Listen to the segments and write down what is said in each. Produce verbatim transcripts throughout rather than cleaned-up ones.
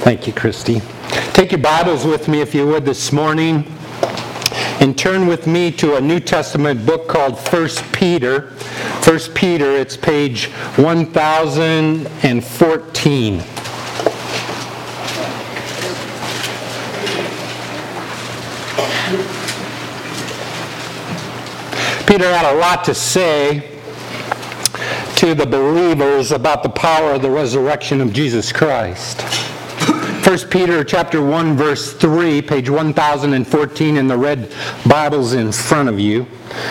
Thank you, Christy. Take your Bibles with me, if you would, this morning, and turn with me to a New Testament book called First Peter. First Peter, it's page one thousand fourteen. Peter had a lot to say to the believers about the power of the resurrection of Jesus Christ. First Peter chapter one, verse three, page one thousand fourteen in the red Bibles in front of you.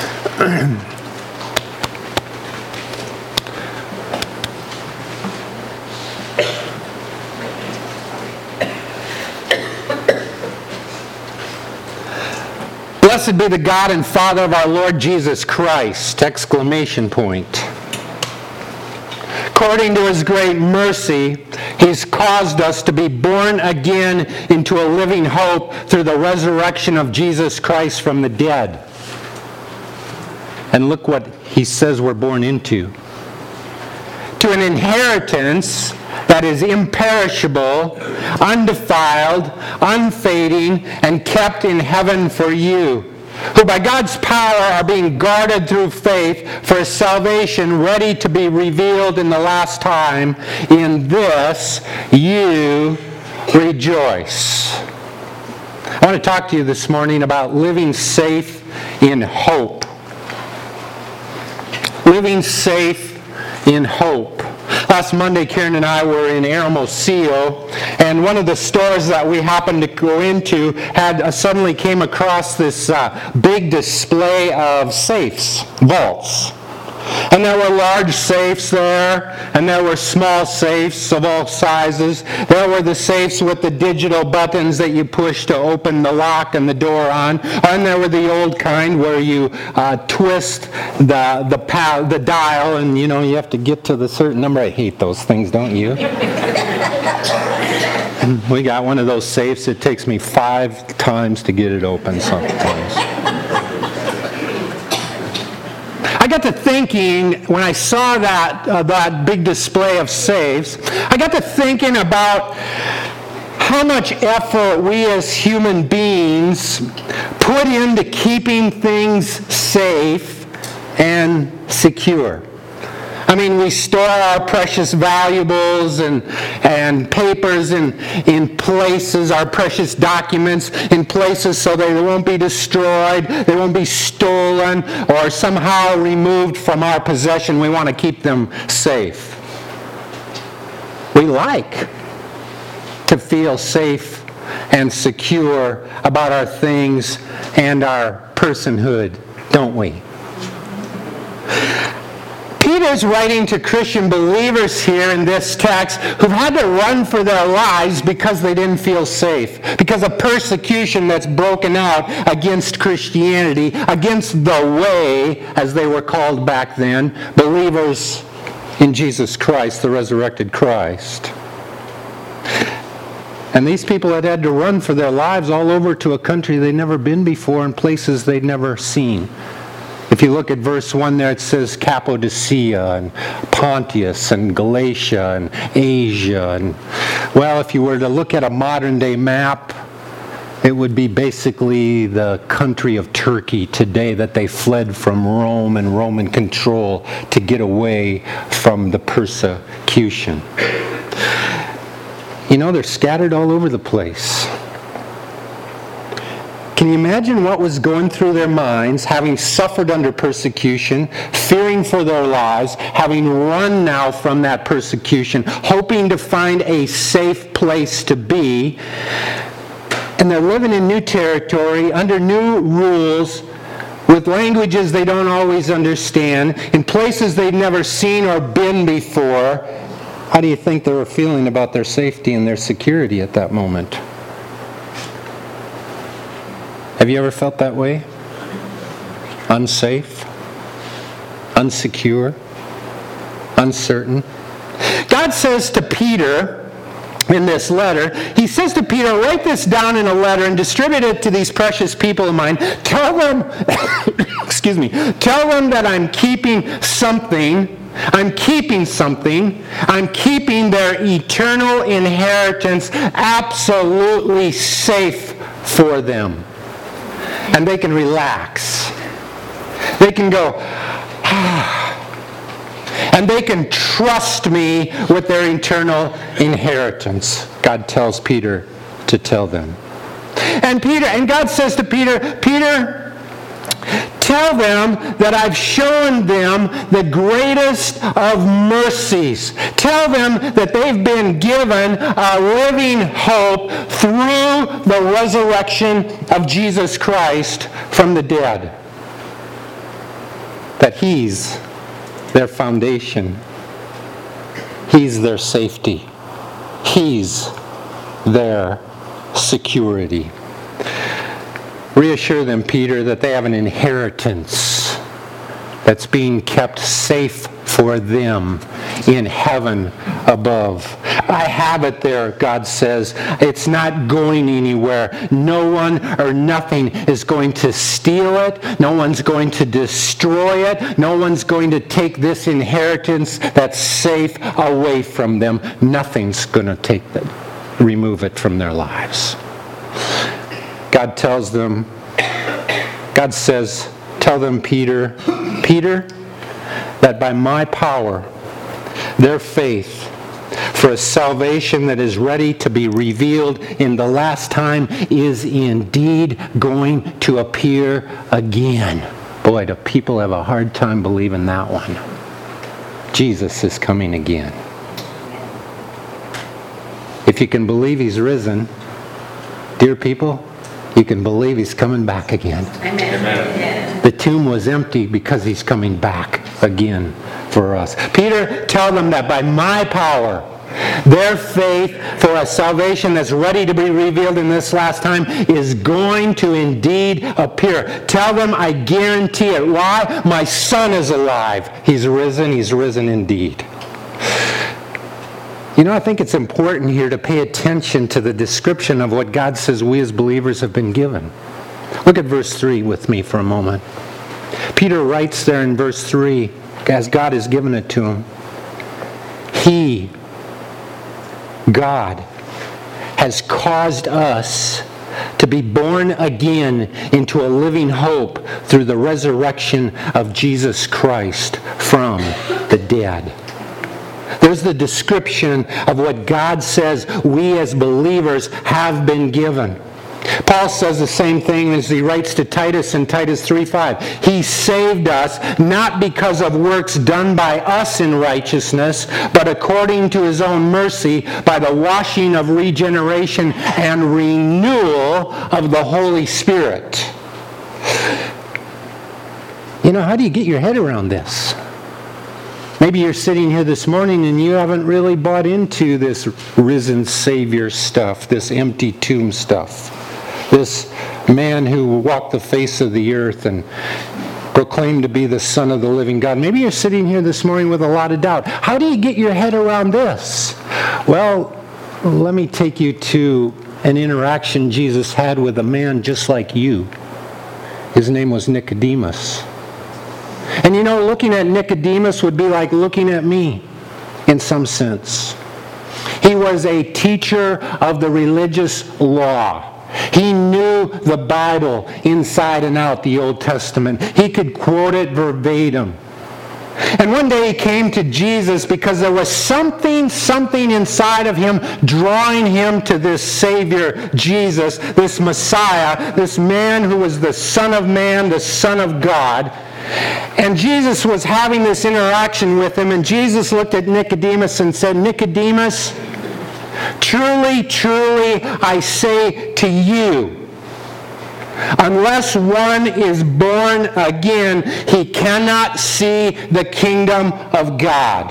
Blessed be the God and Father of our Lord Jesus Christ! Exclamation point. According to His great mercy, He's caused us to be born again into a living hope through the resurrection of Jesus Christ from the dead. And look what He says we're born into. To an inheritance that is imperishable, undefiled, unfading, and kept in heaven for you, who by God's power are being guarded through faith for a salvation ready to be revealed in the last time. In this you rejoice. I want to talk to you this morning about living safe in hope. Living safe in hope. Last Monday, Karen and I were in Hermosillo, and one of the stores that we happened to go into had uh, suddenly came across this uh, big display of safes, vaults. And there were large safes there, and there were small safes of all sizes. There were the safes with the digital buttons that you push to open the lock and the door on. And there were the old kind where you uh, twist the the, pal- the dial, and you know you have to get to the certain number. I hate those things, don't you? We got one of those safes. It takes me five times to get it open sometimes. I got to thinking, when I saw that uh, that big display of safes, I got to thinking about how much effort we as human beings put into keeping things safe and secure. I mean, we store our precious valuables and and papers in, in places, our precious documents in places so they won't be destroyed, they won't be stolen, or somehow removed from our possession. We want to keep them safe. We like to feel safe and secure about our things and our personhood, don't we? Peter's writing to Christian believers here in this text who've had to run for their lives because they didn't feel safe, because of persecution that's broken out against Christianity, against the way, as they were called back then, believers in Jesus Christ, the resurrected Christ. And these people had had to run for their lives all over to a country they'd never been before and places they'd never seen. If you look at verse one there, it says Cappadocia and Pontus and Galatia and Asia. And, well, if you were to look at a modern-day map, it would be basically the country of Turkey today that they fled from Rome and Roman control to get away from the persecution. You know, they're scattered all over the place. Can you imagine what was going through their minds, having suffered under persecution, fearing for their lives, having run now from that persecution, hoping to find a safe place to be, and they're living in new territory, under new rules, with languages they don't always understand, in places they've never seen or been before. How do you think they were feeling about their safety and their security at that moment? Have you ever felt that way? Unsafe? Unsecure? Uncertain? God says to Peter in this letter, he says to Peter, write this down in a letter and distribute it to these precious people of mine. Tell them, excuse me, tell them that I'm keeping something I'm keeping something. I'm keeping their eternal inheritance absolutely safe for them. And they can relax. They can go, ah. And they can trust me with their eternal inheritance. God tells Peter to tell them. And Peter, and God says to Peter, Peter, tell them that I've shown them the greatest of mercies. Tell them that they've been given a living hope through the resurrection of Jesus Christ from the dead. That He's their foundation. He's their safety. He's their security. Reassure them, Peter, that they have an inheritance that's being kept safe for them in heaven above. I have it there, God says. It's not going anywhere. No one or nothing is going to steal it. No one's going to destroy it. No one's going to take this inheritance that's safe away from them. Nothing's going to take it, remove it from their lives. God tells them, God says, tell them, Peter, Peter, that by my power, their faith for a salvation that is ready to be revealed in the last time is indeed going to appear again. Boy, do people have a hard time believing that one. Jesus is coming again. If you can believe He's risen, dear people, you can believe He's coming back again. Amen. Amen. The tomb was empty because He's coming back again for us. Peter, tell them that by my power, their faith for a salvation that's ready to be revealed in this last time is going to indeed appear. Tell them I guarantee it. Why? My Son is alive. He's risen. He's risen indeed. You know, I think it's important here to pay attention to the description of what God says we as believers have been given. Look at verse three with me for a moment. Peter writes there in verse three, as God has given it to him, He, God, has caused us to be born again into a living hope through the resurrection of Jesus Christ from the dead. There's the description of what God says we as believers have been given. Paul says the same thing as he writes to Titus in Titus three five. He saved us not because of works done by us in righteousness, but according to His own mercy by the washing of regeneration and renewal of the Holy Spirit. You know, how do you get your head around this? Maybe you're sitting here this morning and you haven't really bought into this risen Savior stuff, this empty tomb stuff. This man who walked the face of the earth and proclaimed to be the Son of the living God. Maybe you're sitting here this morning with a lot of doubt. How do you get your head around this? Well, let me take you to an interaction Jesus had with a man just like you. His name was Nicodemus. And you know, looking at Nicodemus would be like looking at me in some sense. He was a teacher of the religious law. He knew the Bible inside and out, the Old Testament. He could quote it verbatim. And one day he came to Jesus because there was something, something inside of him drawing him to this Savior, Jesus, this Messiah, this man who was the Son of Man, the Son of God. And Jesus was having this interaction with him, and Jesus looked at Nicodemus and said, Nicodemus, truly, truly, I say to you, unless one is born again, he cannot see the kingdom of God.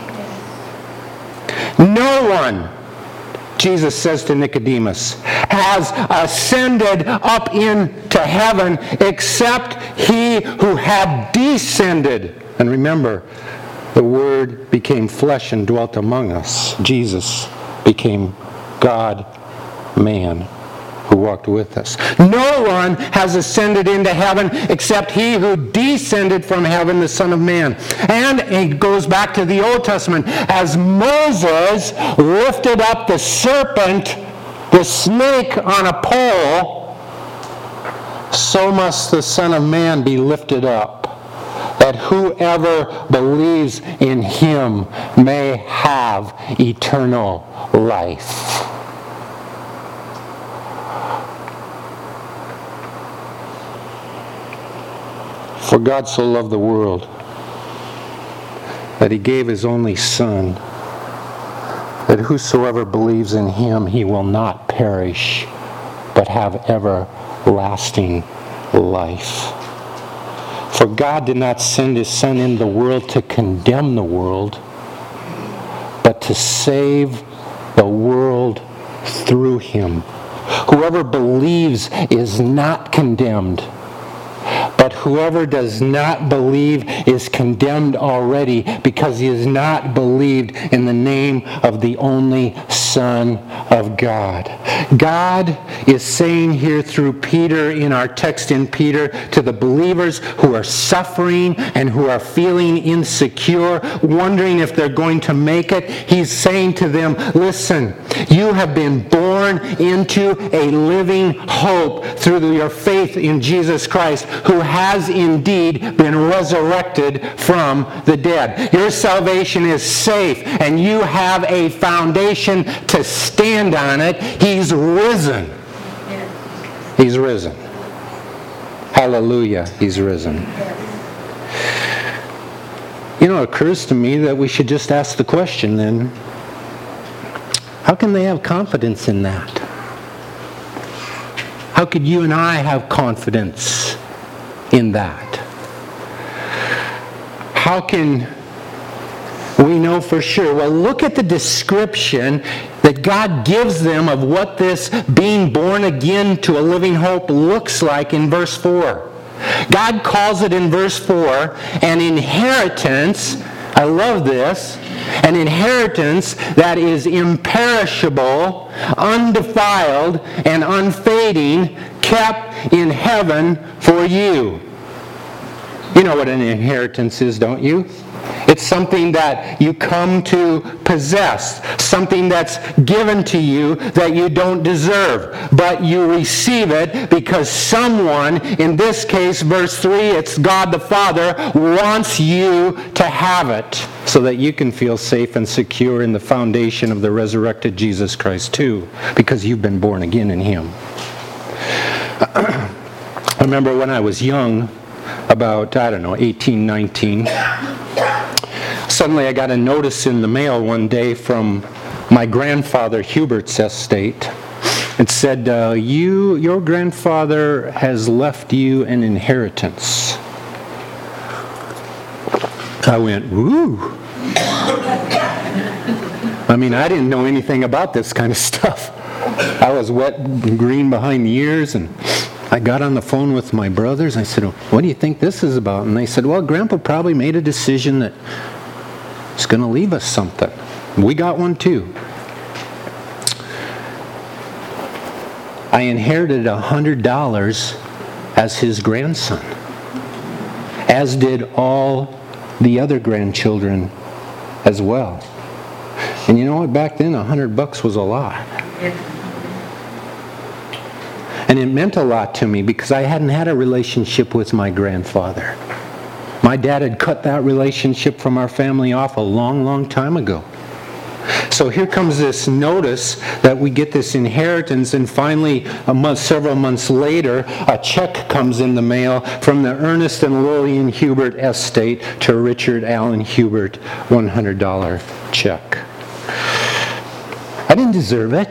No one, Jesus says to Nicodemus, has ascended up into heaven except he who had descended. And remember, the Word became flesh and dwelt among us. Jesus became God, man. who walked with us. No one has ascended into heaven except he who descended from heaven, the Son of Man. And it goes back to the Old Testament. As Moses lifted up the serpent, the snake on a pole, so must the Son of Man be lifted up, that whoever believes in him may have eternal life. For God so loved the world that he gave his only Son, that whosoever believes in him, he will not perish, but have everlasting life. For God did not send his Son into the world to condemn the world, but to save the world through him. Whoever believes is not condemned, but whoever does not believe is condemned already, because he has not believed in the name of the only Son of God. God is saying here through Peter, in our text in Peter, to the believers who are suffering and who are feeling insecure, wondering if they're going to make it, he's saying to them, listen, you have been born into a living hope through your faith in Jesus Christ, who has indeed been resurrected from the dead. Your salvation is safe, and you have a foundation to stand on it. He's risen. He's risen. Hallelujah, he's risen. You know, it occurs to me that we should just ask the question then, how can they have confidence in that? How could you and I have confidence in that? How can we know for sure? Well, look at the description that God gives them of what this being born again to a living hope looks like in verse four. God calls it in verse four an inheritance. I love this. An inheritance that is imperishable, undefiled, and unfading, kept in heaven for you. You know what an inheritance is, don't you? It's something that you come to possess, something that's given to you that you don't deserve, but you receive it because someone, in this case, verse three, it's God the Father, wants you to have it so that you can feel safe and secure in the foundation of the resurrected Jesus Christ too, because you've been born again in him. I remember when I was young, about, I don't know, eighteen, nineteen, suddenly I got a notice in the mail one day from my grandfather Hubert's estate. It said, uh, "You, your grandfather has left you an inheritance." I went, "Ooh." I mean, I didn't know anything about this kind of stuff. I was wet and green behind the ears, and I got on the phone with my brothers. I said, "What do you think this is about?" And they said, "Well, Grandpa probably made a decision that he's going to leave us something." We got one too. I inherited one hundred dollars as his grandson, as did all the other grandchildren as well. And you know what? Back then, one hundred bucks was a lot. And it meant a lot to me because I hadn't had a relationship with my grandfather. My dad had cut that relationship from our family off a long, long time ago. So here comes this notice that we get this inheritance, and finally, a month, several months later, a check comes in the mail from the Ernest and Lillian Hubert estate to Richard Allen Hubert, one hundred dollars check. I didn't deserve it.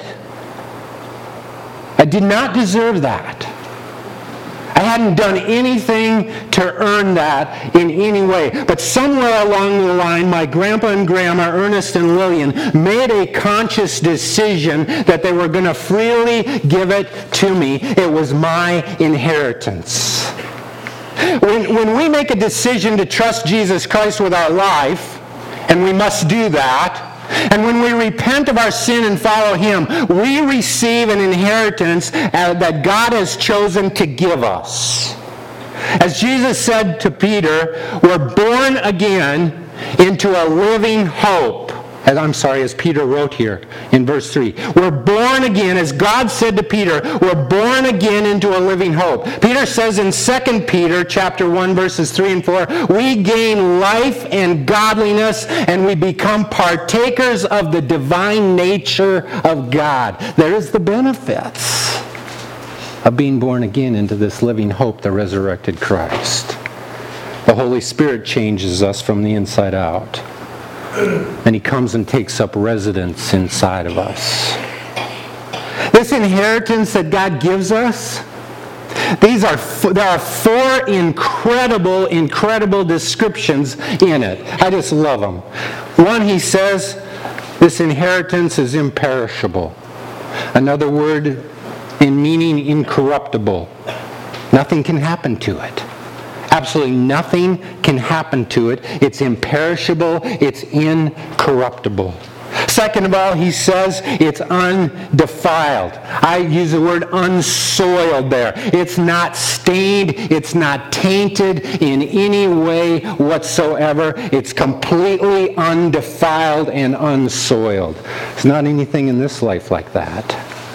I did not deserve that. I hadn't done anything to earn that in any way. But somewhere along the line, my grandpa and grandma, Ernest and Lillian, made a conscious decision that they were going to freely give it to me. It was my inheritance. When, when we make a decision to trust Jesus Christ with our life, and we must do that, And when we repent of our sin and follow him, we receive an inheritance uh, that God has chosen to give us. As Jesus said to Peter, we're born again into a living hope. As I'm sorry, as Peter wrote here in verse three. We're born again, as God said to Peter, we're born again into a living hope. Peter says in Second Peter chapter one, verses three and four, we gain life and godliness, and we become partakers of the divine nature of God. There's the benefits of being born again into this living hope, the resurrected Christ. The Holy Spirit changes us from the inside out. And he comes and takes up residence inside of us. This inheritance that God gives us, these are there are four incredible, incredible descriptions in it. I just love them. One, he says, this inheritance is imperishable. Another word in meaning incorruptible. Nothing can happen to it. Absolutely nothing can happen to it. It's imperishable. It's incorruptible. Second of all, he says it's undefiled. I use the word unsoiled there. It's not stained. It's not tainted in any way whatsoever. It's completely undefiled and unsoiled. There's not anything in this life like that.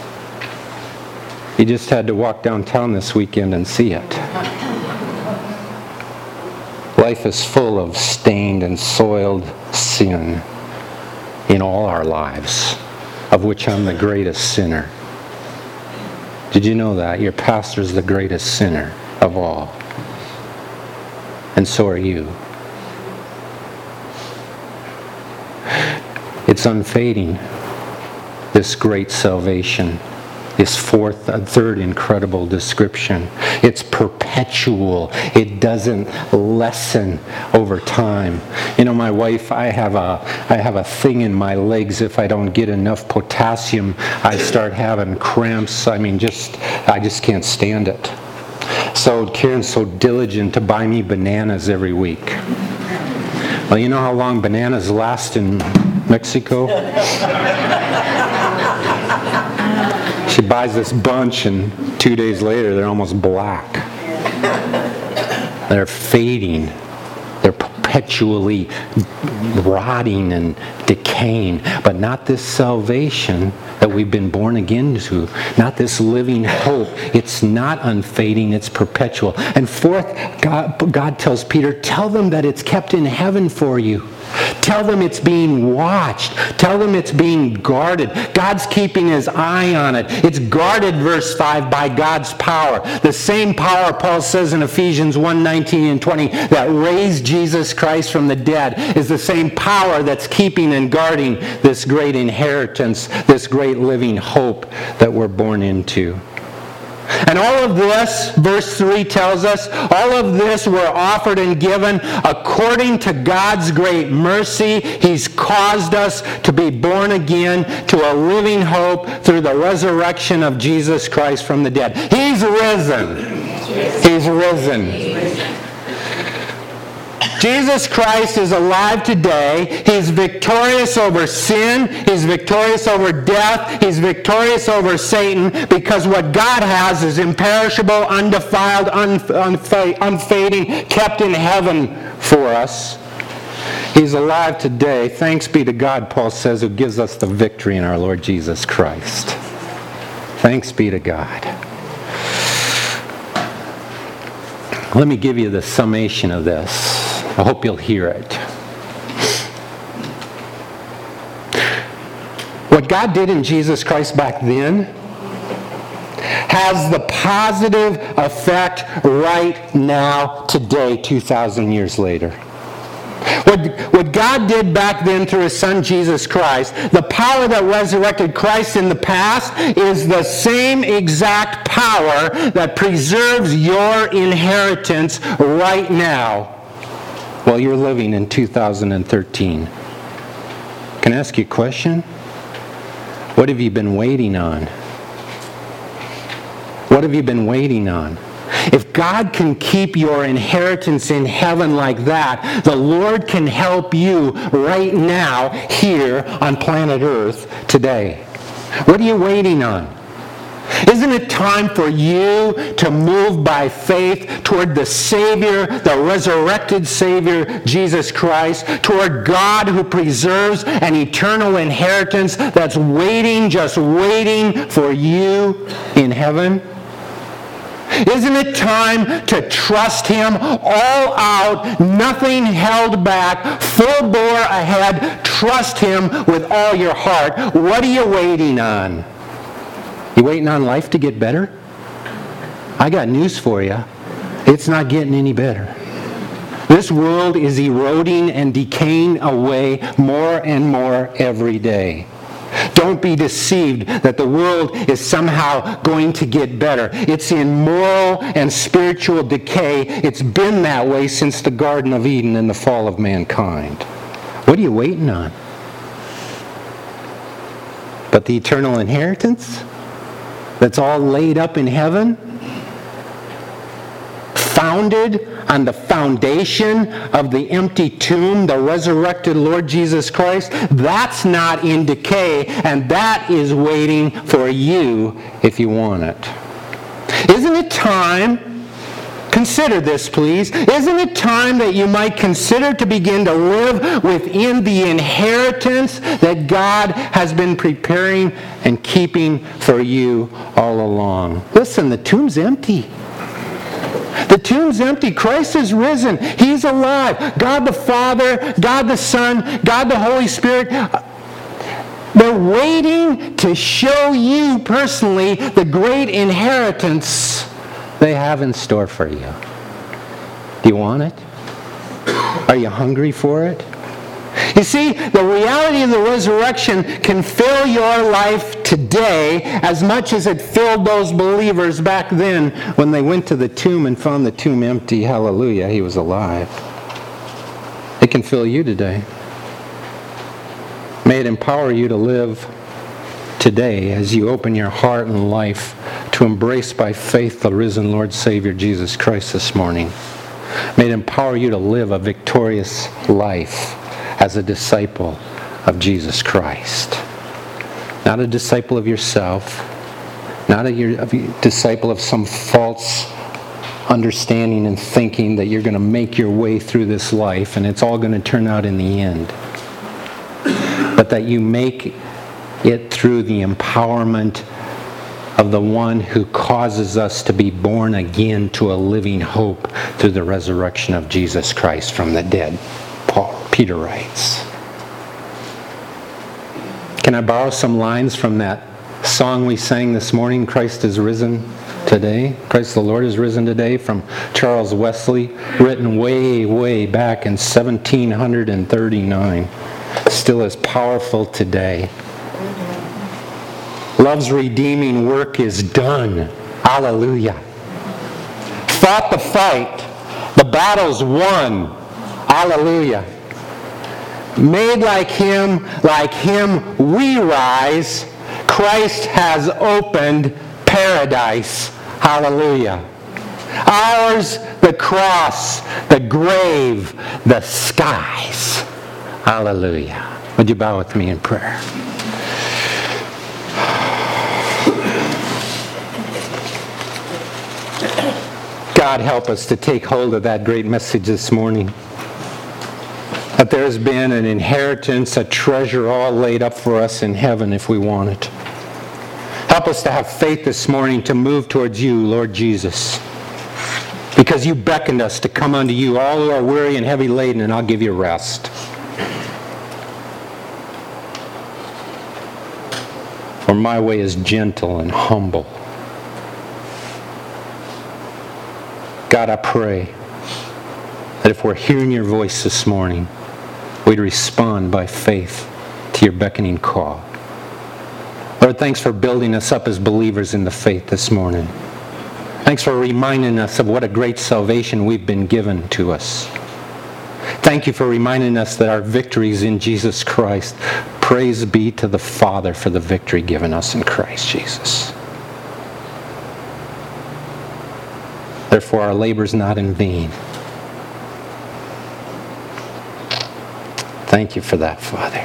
You just had to walk downtown this weekend and see it. Life is full of stained and soiled sin in all our lives, of which I'm the greatest sinner. Did you know that? Your pastor's the greatest sinner of all. And so are you. It's unfading, this great salvation. This fourth, uh, third incredible description. It's perpetual. It doesn't lessen over time. You know, my wife, I have a, I have a thing in my legs. If I don't get enough potassium, I start having cramps. I mean, just, I just can't stand it. So Karen's so diligent to buy me bananas every week. Well, you know how long bananas last in Mexico? She buys this bunch, and two days later, they're almost black. They're fading. They're perpetually rotting and decaying. But not this salvation that we've been born again to. Not this living hope. It's not unfading. It's perpetual. And fourth, God, God tells Peter, tell them that it's kept in heaven for you. Tell them it's being watched. Tell them it's being guarded. God's keeping his eye on it. It's guarded, verse five, by God's power. The same power, Paul says in Ephesians one, nineteen and twenty, that raised Jesus Christ from the dead, is the same power that's keeping and guarding this great inheritance, this great living hope that we're born into. And all of this, verse three tells us, all of this were offered and given according to God's great mercy. He's caused us to be born again to a living hope through the resurrection of Jesus Christ from the dead. He's risen. He's risen. Jesus Christ is alive today. He's victorious over sin. He's victorious over death. He's victorious over Satan, because what God has is imperishable, undefiled, unfading, kept in heaven for us. He's alive today. Thanks be to God, Paul says, who gives us the victory in our Lord Jesus Christ. Thanks be to God. Let me give you the summation of this. I hope you'll hear it. What God did in Jesus Christ back then has the positive effect right now, today, two thousand years later. What, what God did back then through his son Jesus Christ, the power that resurrected Christ in the past, is the same exact power that preserves your inheritance right now while you're living in two thousand thirteen. Can I ask you a question? What have you been waiting on? What have you been waiting on? If God can keep your inheritance in heaven like that, the Lord can help you right now here on planet Earth today. What are you waiting on? Isn't it time for you to move by faith toward the Savior, the resurrected Savior, Jesus Christ, toward God who preserves an eternal inheritance that's waiting, just waiting for you in heaven? Isn't it time to trust Him all out, nothing held back, full bore ahead? Trust Him with all your heart. What are you waiting on? You waiting on life to get better? I got news for you. It's not getting any better. This world is eroding and decaying away more and more every day. Don't be deceived that the world is somehow going to get better. It's in moral and spiritual decay. It's been that way since the Garden of Eden and the fall of mankind. What are you waiting on? But the eternal inheritance that's all laid up in heaven, founded on the foundation of the empty tomb, the resurrected Lord Jesus Christ, that's not in decay, and that is waiting for you if you want it. Isn't it time, consider this please, isn't it time that you might consider to begin to live within the inheritance that God has been preparing and keeping for you all along? Listen, the tomb's empty. The tomb's empty. Christ is risen. He's alive. God the Father, God the Son, God the Holy Spirit, they're waiting to show you personally the great inheritance they have in store for you. Do you want it? Are you hungry for it? You see, the reality of the resurrection can fill your life today as much as it filled those believers back then when they went to the tomb and found the tomb empty. Hallelujah, He was alive. It can fill you today. May it empower you to live today as you open your heart and life to embrace by faith the risen Lord Savior Jesus Christ this morning. May it empower you to live a victorious life as a disciple of Jesus Christ. Not a disciple of yourself, not a, a disciple of some false understanding and thinking that you're going to make your way through this life and it's all going to turn out in the end. But that you make it through the empowerment of the one who causes us to be born again to a living hope through the resurrection of Jesus Christ from the dead. Paul, Peter writes. Can I borrow some lines from that song we sang this morning, Christ is risen today? Christ the Lord is risen today, from Charles Wesley, written way, way back in seventeen thirty-nine. Still as powerful today. Love's redeeming work is done. Hallelujah. Fought the fight. The battle's won. Hallelujah. Made like Him, like Him we rise. Christ has opened paradise. Hallelujah. Ours the cross, the grave, the skies. Hallelujah. Would you bow with me in prayer? God, help us to take hold of that great message this morning. That there has been an inheritance, a treasure all laid up for us in heaven if we want it. Help us to have faith this morning to move towards you, Lord Jesus. Because you beckoned us to come unto you, all who are weary and heavy laden, and I'll give you rest. For my way is gentle and humble. God, I pray that if we're hearing your voice this morning, we'd respond by faith to your beckoning call. Lord, thanks for building us up as believers in the faith this morning. Thanks for reminding us of what a great salvation we've been given to us. Thank you for reminding us that our victory is in Jesus Christ. Praise be to the Father for the victory given us in Christ Jesus. Therefore, our labor is not in vain. Thank you for that, Father.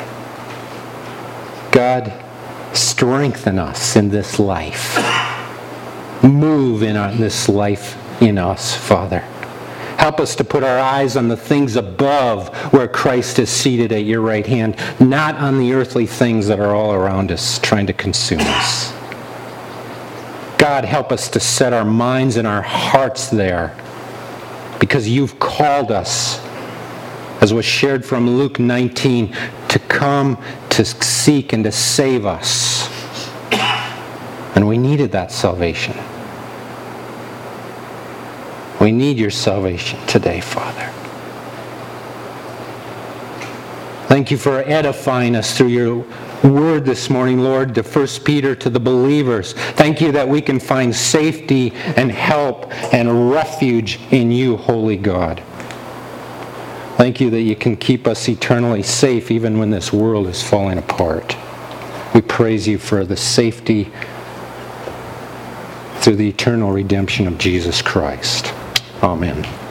God, strengthen us in this life. Move in our, this life in us, Father. Help us to put our eyes on the things above where Christ is seated at your right hand, not on the earthly things that are all around us trying to consume us. God, help us to set our minds and our hearts there because you've called us, as was shared from Luke nineteen, to come to seek and to save us. And we needed that salvation. We need your salvation today, Father. Thank you for edifying us through your word this morning, Lord, to First Peter, to the believers. Thank you that we can find safety and help and refuge in you, holy God. Thank you that you can keep us eternally safe even when this world is falling apart. We praise you for the safety through the eternal redemption of Jesus Christ. Amen.